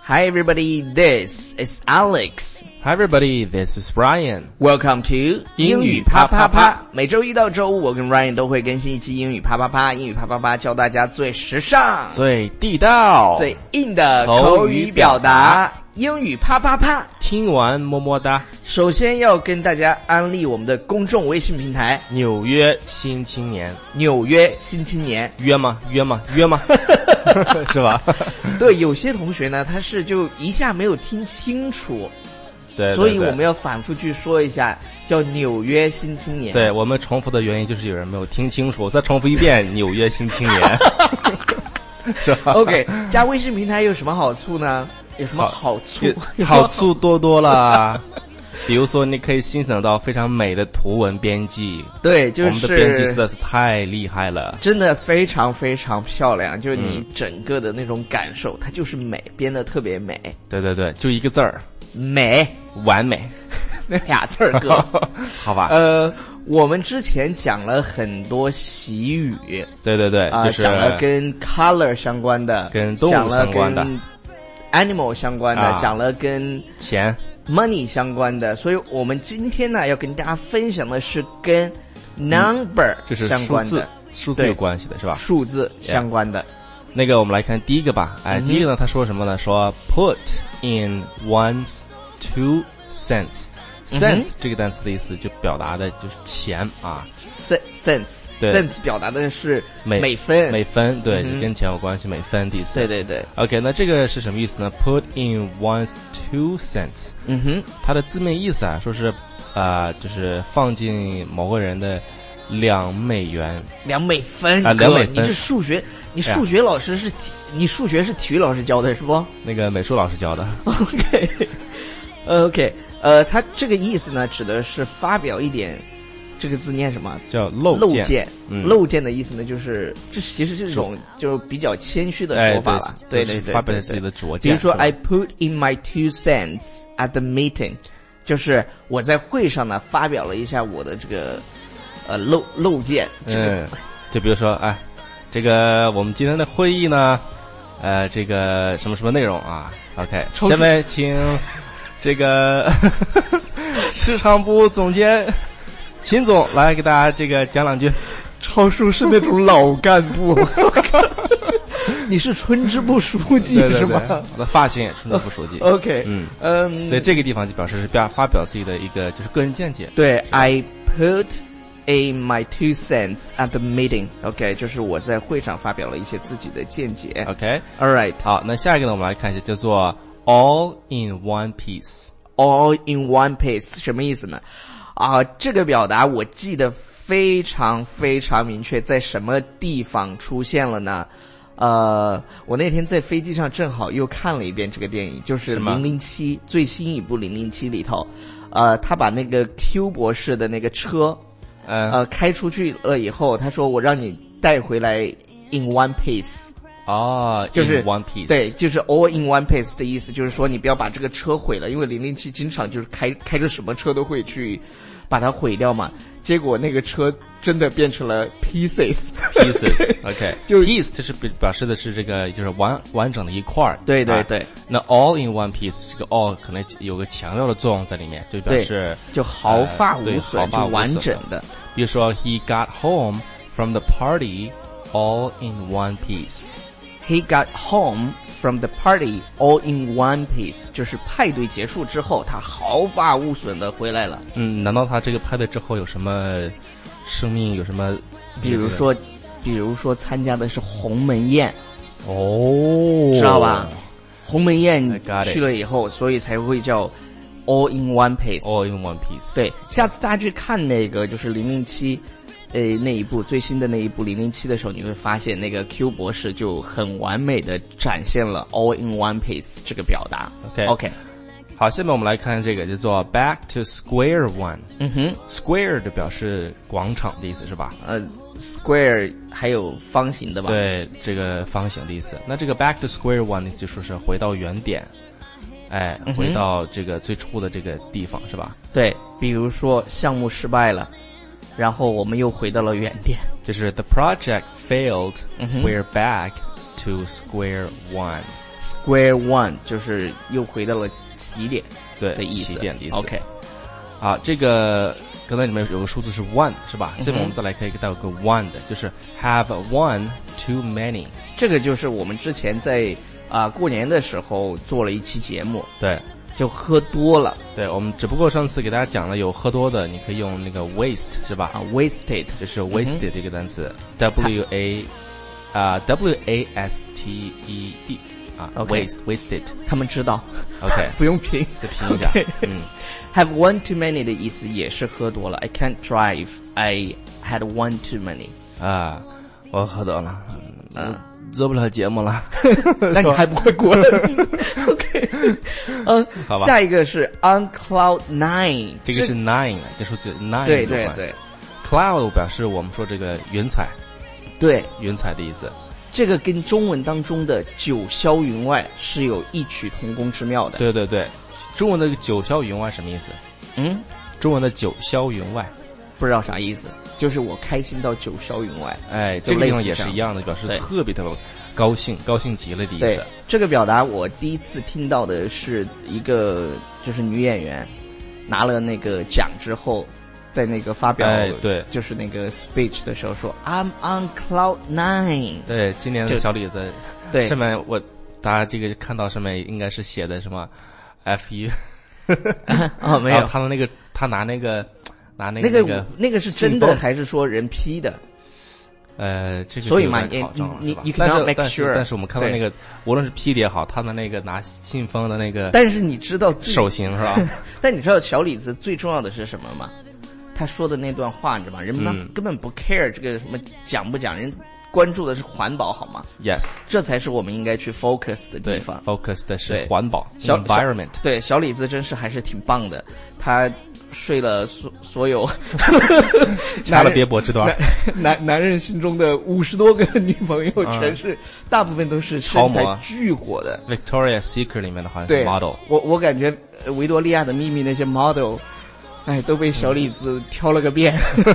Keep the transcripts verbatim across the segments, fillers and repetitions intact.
Hi everybody, this is Alex. Hi everybody, this is Ryan. Welcome to 英语啪啪啪。每周一到周五，我跟 Ryan 都会更新一期英语啪啪啪。英语啪啪啪教大家最时尚、 最地道、 最硬的口语表达。英语啪啪啪， 听完么么哒。 首先要跟大家安利我们的公众微信平台纽约新青年。 纽约新青年。 约吗？约吗？约吗？是吧？ 对，有些同学呢，他是就一下没有听清楚， 对，对，对， 所以我们要反复去说一下，叫纽约新青年。 对，我们重复的原因就是有人没有听清楚，我再重复一遍，纽约新青年。是吧 OK， 加微信平台有什么好处呢？有什么好处？ 好处多多啦。比如说，你可以欣赏到非常美的图文编辑。 对，就是我们的编辑实在是太厉害了， 真的非常非常漂亮。就是你整个的那种感受，嗯、它就是美，编得特别美。 对对对，就一个字儿， 美， 完美， 那俩字儿哥， 好吧。 呃，我们之前讲了很多习语， 对对对， 啊、呃， 就是讲了跟 color 相关的， 跟动物相关的。 animal 相关的、啊、讲了跟钱 money 相关的，所以我们今天呢要跟大家分享的是跟 number 相关的、嗯、 就是数字数字有关系的是吧？ 数字相关的、yeah. 那个我们来看第一个吧。哎、嗯，第一个呢他说什么呢？说 put in one's two cents。cents、嗯、这个单词的意思就表达的就是钱啊。 cents cents 表达的是美分， 美分对、嗯，跟钱有关系，美分的意思。 对对对。 OK， 那这个是什么意思呢 ？Put in one's two cents。 嗯哼， 它的字面意思啊，说是啊、呃，就是放进某个人的两美元， 两美分啊，两美分。 你这数学，你数学老师是体，哎、你数学是体育老师教的是不？ 那个美术老师教的。 OK， OK， 呃，它这个意思呢，指的是发表一点。这个字念什么？ 叫漏件。漏件、嗯、漏件的意思呢，就是这其实是一种就比较谦虚的说法了。 对对 对, 对, 对, 对， 发表自己的拙见。 比如说 ，I put in my two cents at the meeting， 就是我在会上呢发表了一下我的这个呃漏漏件。这个、 嗯，就比如说，哎，这个我们今天的会议呢，呃，这个什么什么内容啊 ？OK， 下面请这个市场部总监。秦总来给大家这个讲两句。 超叔是那种老干部。你是村支部书记对对对是吗？ 我的发型也村支部书记。 OK， 嗯嗯， 所以这个地方就表示是表发表自己的一个就是个人见解。 对 ，I put in my two cents at the meeting。OK， 就是我在会上发表了一些自己的见解。 OK，All right， 好，那下一个呢，我们来看一下，叫做 all in one piece。all in one piece 什么意思呢？啊，这个表达我记得非常非常明确，在什么地方出现了呢？呃，我那天在飞机上正好又看了一遍这个电影，就是零零七最新一部零零七里头，呃，他把那个 Q 博士的那个车， 嗯、 呃，开出去了以后，他说我让你带回来 in one piece。 哦， 就是 in one piece， 对，就是 all in one piece 的意思，就是说你不要把这个车毁了，因为零零七经常就是开开着什么车都会去把它毁掉嘛。结果那个车真的变成了 pieces pieces。OK， 就 piece 这是表示的是这个就是完完整的一块儿。 对对对、 啊。那 all in one piece 这个 all 可能有个强调的作用在里面，就表示就毫发无损、 呃、 就完整的。 比如说 he got home from the party all in one piece。He got home from the party all in one piece， 就是派对结束之后，他毫发无损的回来了。 嗯，难道他这个派对之后有什么生命？有什么？ 比如说，比如说参加的是鸿门宴， 哦， 知道吧？鸿门宴去了以后，所以才会叫 all in one piece。all in one piece。 对，下次大家去看那个就是零零七。呃，那一部最新的那一部零零七的时候，你会发现那个 Q 博士就很完美的展现了 all in one piece 这个表达。 OK OK， 好，下面我们来看这个叫做 back to square one。 嗯哼 ，square 的表示广场的意思是吧？ 呃 ，square 还有方形的吧？ 对，这个方形的意思。那这个 back to square one 就说是回到原点，哎，回到这个最初的这个地方、嗯、是吧？ 对，比如说项目失败了。然后我们又回到了原点， 就是 the project failed、嗯、we're back to square one。 square one 就是又回到了起点对的意思， 起点的意思。 OK， 啊，这个刚才里面有个数字是 one 是吧？下面我们再来可以带有个 one 的，就是 have one too many。 这个就是我们之前在啊、呃、过年的时候做了一期节目， 对， 就喝多了。 对，我们只不过上次给大家讲了有喝多的，你可以用那个 waste 是吧？ 啊 ，wasted 就是 wasted 这个单词、嗯、，w a 啊、uh, w a s t e d 啊 ，OK， waste wasted， 他们知道 ，OK， 不用拼， 再拼一下， okay. 嗯 ，have one too many 的意思也是喝多了 ，I can't drive, I had one too many。 啊，我喝多了， 嗯。 做不了节目了， 那你还不会过了？OK， 嗯， 好吧。 下一个是 on cloud nine， 这个是 nine， 跟数字 nine 对对对 ，cloud 表示我们说这个云彩， 对， 云彩的意思。 这个跟中文当中的九霄云外是有异曲同工之妙的。 对对对，中文的九霄云外什么意思？ 嗯， 中文的九霄云外不知道啥意思。就是我开心到九霄云外， 哎，这个地方也是一样的，表示特别特别高兴，高兴极了的意思。 对，这个表达我第一次听到的是一个就是女演员拿了那个奖之后，在那个发表， 哎，对， 就是那个 speech 的时候说 I'm on cloud nine。 对，今年的小李子， 对， 上面我大家这个看到上面应该是写的什么 F 一， 哦，没有， 他的那个他拿那个。拿那个那个那个是真的还是说人批的？ 呃，这个所以嘛，你你你但是 make 但是 sure， 但是我们看到那个无论是批的也好，他的那个拿信封的那个， 但是你知道手型是吧？ 但你知道小李子最重要的是什么吗？他说的那段话你知道吗？人们嗯根本不 care 这个什么讲不讲，人关注的是环保好吗 ？Yes， 这才是我们应该去 focus 的地方。 focus 的是环保小 environment。 对，小李子真是还是挺棒的，他。睡了所所有， 掐了别播这段， 男男人心中的五十多个女朋友，全是、嗯、大部分都是身材巨火的。 Victoria's Secret 里面的好像是 model， 我我感觉维多利亚的秘密那些 model， 哎，都被小李子挑了个遍。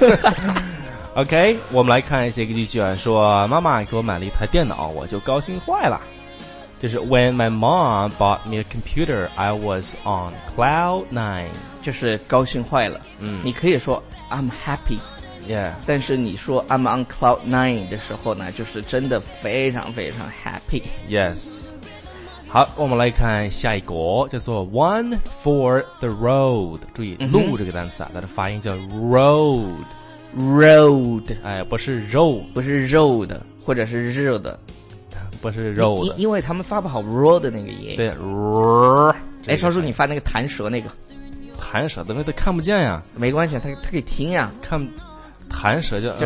OK， 我们来看一些个例句啊，说妈妈给我买了一台电脑，我就高兴坏了。就是 When my mom bought me a computer, I was on cloud nine， 就是高兴坏了。 嗯， 你可以说 I'm happy， yeah， 但是你说 I'm on cloud nine 的时候呢，就是真的非常非常 happy。Yes， 好，我们来看下一个，叫做 One for the road。注意、嗯、路这个单词啊，它的发音叫 road，road， 哎， 不是肉， 不是肉的，或者是热的。 不是肉的， 因为他们发不好 raw 的那个音。 对， 哎，超叔，你发那个弹舌那个， 弹舌的，因为他看不见呀。 没关系，他他可以听呀。 看弹舌就，就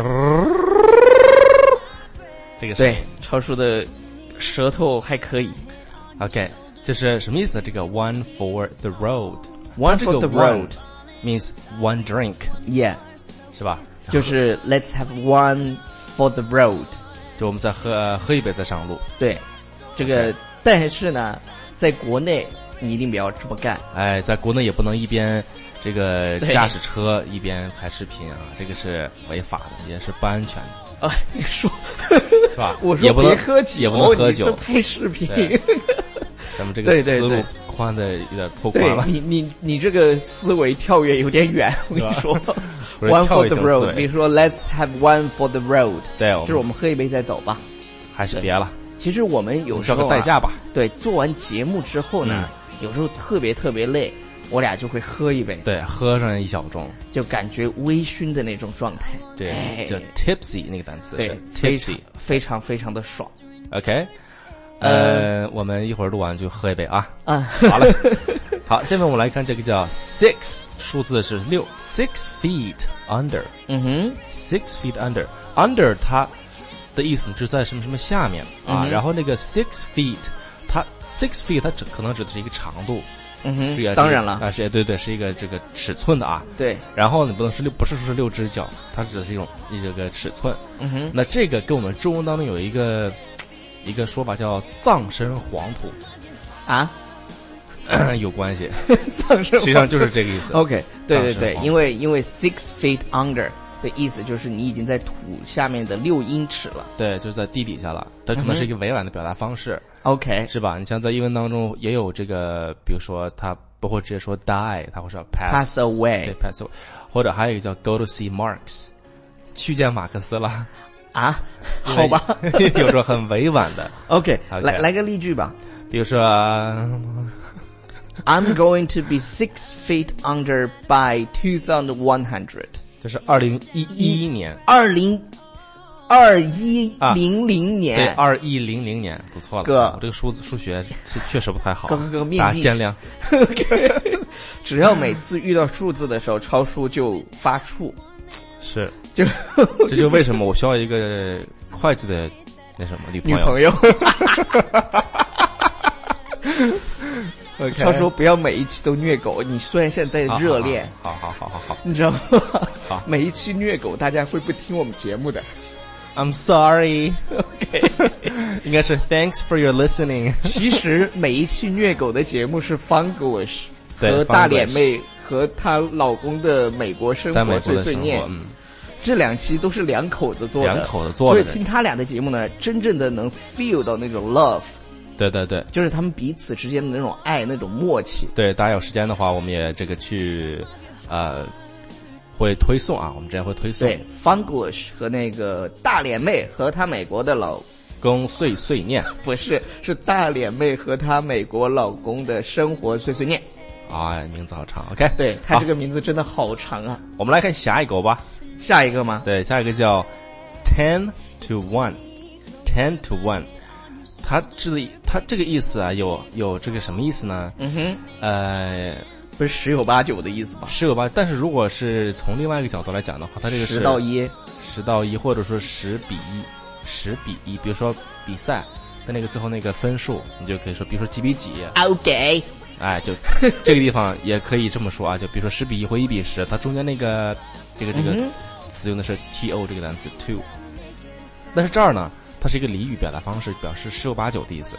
这个对，超叔的舌头还可以。 OK， 这是什么意思呢？这个 one for the road，one for the road means one drink，yeah， 是吧？ 就是 let's have one for the road。 就我们再喝喝一杯再上路。 对，这个、okay. 但是呢，在国内你一定不要这么干。 哎，在国内也不能一边这个驾驶车一边拍视频啊，这个是违法的，也是不安全的。 啊，你说是吧？ 我说别喝酒， 也不能喝酒， 你拍视频。 咱们这个思路宽的有点拓宽了。 你你你这个思维跳跃有点远，我跟你说。One for the road， 比如说 Let's have one for the road， 对， 就是我们喝一杯再走吧， 还是别了。 其实我们有时候、啊、 个代价吧。 对，做完节目之后呢、嗯，有时候特别特别累，我俩就会喝一杯。 对，喝上一小盅， 就感觉微醺的那种状态。 对，哎、叫 tipsy 那个单词。 对 ，tipsy 非常非常的爽。 OK， 呃，呃我们一会儿录完就喝一杯啊。 啊， 好了。好，下面我们来看这个叫 six， 数字是六 ，six feet under。 嗯哼 ，six feet under，under 它的意思就是在什么什么下面啊。 嗯、 然后那个 six feet， 它 six feet 它只可能指的是一个长度。 嗯哼， 这个当然了啊，是对对，是一个这个尺寸的啊。 对。 然后你不能是六，不是说是六只脚，它指的是一种这个尺寸。 嗯哼。 那这个跟我们中文当中有一个一个说法叫葬身黄土啊。 有关系， 葬身实际上就是这个意思。 OK， 对对对，因为因为 six feet under 的意思就是你已经在土下面的六英尺了。 对，就是在地底下了。它可能是一个委婉的表达方式。 OK， 是吧？你像在英文当中也有这个，比如说他不会直接说 die， 他会说 pass, pass away， 对 pass away， 或者还有一个叫 go to see Marx， 去见马克思了啊？好吧， 有种很委婉的。 OK，, okay 来来个例句吧。 比如说 I'm going to be six feet under by two thousand one hundred， 这是二零一一年， 二零二一零零年， 对，二一零零年，不错了。 哥， 我这个数字数学确实不太好， 哥哥哥， 大家见谅。 OK， 只要每次遇到数字的时候，超叔就发怵。 是， 就这就为什么我需要一个会计的那什么女朋友。 女朋友。 Okay. 超叔不要每一期都虐狗，你虽然现在热恋， 好好好好好， 你知道吗？ 好， 每一期虐狗，大家会不听我们节目的。 I'm sorry. OK， 应该是 Thanks for your listening. 其实每一期虐狗的节目是 Funglish 和大脸妹和她老公的美国生活碎碎念， 嗯， 这两期都是两口子做的， 两口子做的， 所以听他俩的节目呢，真正的能 feel 到那种 love。 对对对， 就是他们彼此之间的那种爱，那种默契。 对，大家有时间的话，我们也这个去，呃，会推送啊，我们之前会推送。 对 ，Funglish 和那个大脸妹和她美国的老公碎碎念， 不是，是大脸妹和她美国老公的生活碎碎念。 啊，名字好长 ，OK， 对，她这个名字真的好长啊。 我们来看下一个吧。 下一个吗？ 对，下一个叫 ten to one，ten to one。它这个它这个意思啊，有有这个什么意思呢？ 嗯哼， 呃， 不是十有八九的意思吧？ 十有八，但是如果是从另外一个角度来讲的话，它这个是十到一， 十到一，或者说十比一，十比一。比如说比赛的那个最后那个分数，你就可以说，比如说几比几。 OK， 哎，就这个地方也可以这么说啊，就比如说十比一或一比十，它中间那个这个这个词用的是 to 这个单词 to， 但是这儿呢？它是一个俚语表达方式，表示十有八九的意思。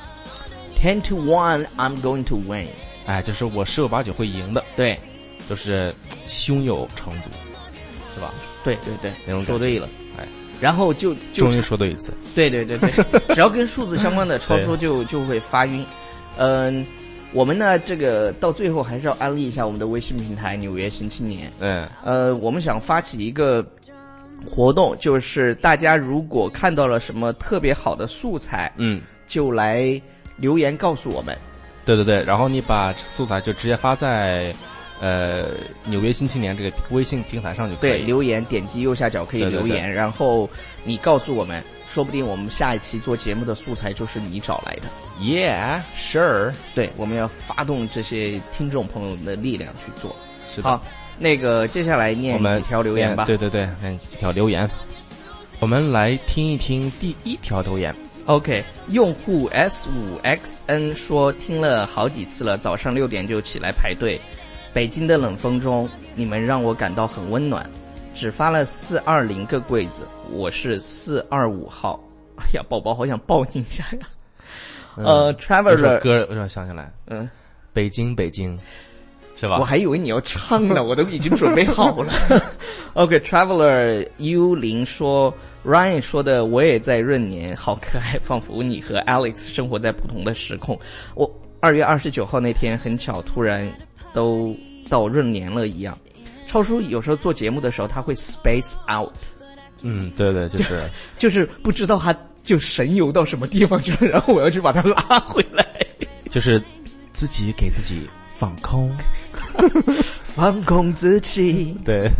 ten to one, I'm going to win。 哎，就是我十有八九会赢的。 对， 就是胸有成竹，是吧？ 对对对， 那种说对了。 哎， 然后就就终于说对一次。 对对对对，只要跟数字相关的超说就就会发晕。嗯，我们呢这个到最后还是要安利一下我们的微信平台《纽约新青年》。 嗯， 呃，我们想发起一个活动，就是大家如果看到了什么特别好的素材， 嗯， 就来留言告诉我们。 对对对，然后你把素材就直接发在呃纽约新青年这个微信平台上就可以。 对，留言点击右下角可以留言， 对对对， 然后你告诉我们，说不定我们下一期做节目的素材就是你找来的。 Yeah, sure。 对，我们要发动这些听众朋友的力量去做。 是的。 好，那个接下来念几条留言吧。 对对对，念几条留言。我们来听一听第一条留言。 OK， 用户 S 五 X N 说听了好几次了，早上六点就起来排队。北京的冷风中，你们让我感到很温暖。只发了四二零个柜子，我是四二五号。哎呀，宝宝好想抱你一下呀。嗯、呃 ，Traveler 歌我想想来， 嗯， 北京北京。是吧？ 我还以为你要唱了，我都已经准备好了。OK，Traveler、okay, 幽灵说 ，Ryan 说的我也在闰年，好可爱，仿佛你和 Alex 生活在不同的时空。我二月二十九号那天很巧，突然都到闰年了一样。超叔有时候做节目的时候，他会 space out。 嗯，对对，就是就, 就是不知道他就神游到什么地方去了，然后我要去把他拉回来， 就是自己给自己放空。 放空自己。 对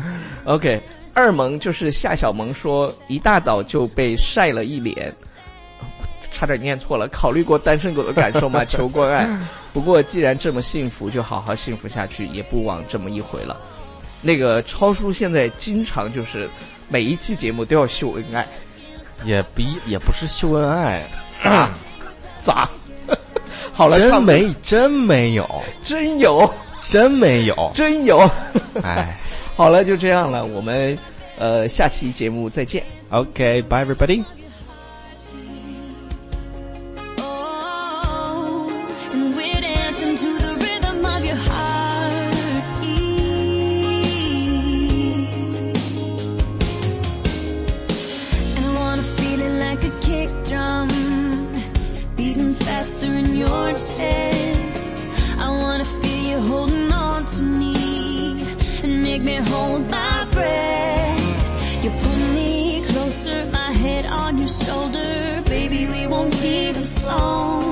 OK， 二萌就是夏小萌说一大早就被晒了一脸，差点念错了，考虑过单身狗的感受吗？求关爱。不过既然这么幸福，就好好幸福下去，也不枉这么一回了。那个超叔现在经常就是每一期节目都要秀恩爱， 也不也不是秀恩爱，咋咋？好了， 真没真没有， 真有。 真没有， 真有， 哎， 好了，就这样了，我们呃下期节目再见。 OK, bye everybody. Beating chest. I wanna feel you holding on to me and make me hold my breath. You pull me closer, my head on your shoulder. Baby, we won't need a song.